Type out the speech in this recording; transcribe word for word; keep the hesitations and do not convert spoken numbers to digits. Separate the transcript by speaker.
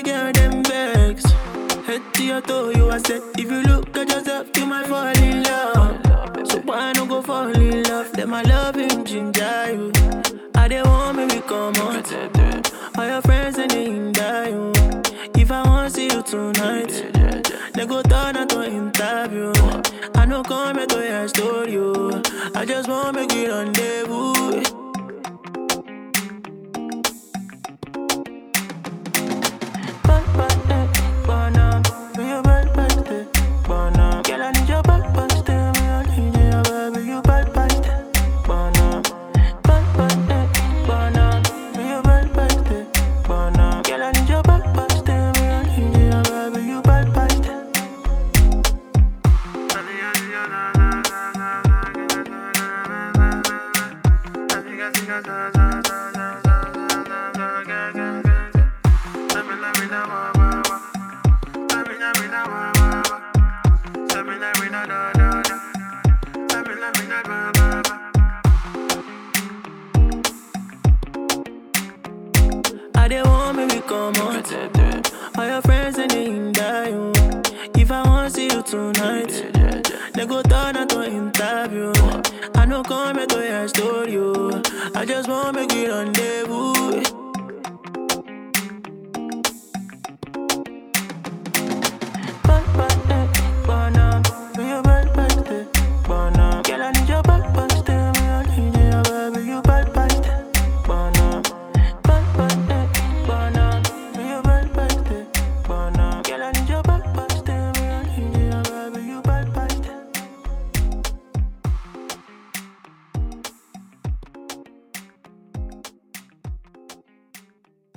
Speaker 1: girl, them vex. Head to your toe, you are set. If you look at yourself, you might fall in love. So why not go fall in love? Let my love him ginger you. I they want me, we come on. All your friends and they hinder you. If I want to see you tonight, they go turn out to interview. I know come here to your story. I just want me good rendezvous. I they want me, we come on. All your friends and they hinder you. If I want to see you tonight, they go turn out to interview. I know come here to your story. I just want me good rendezvous.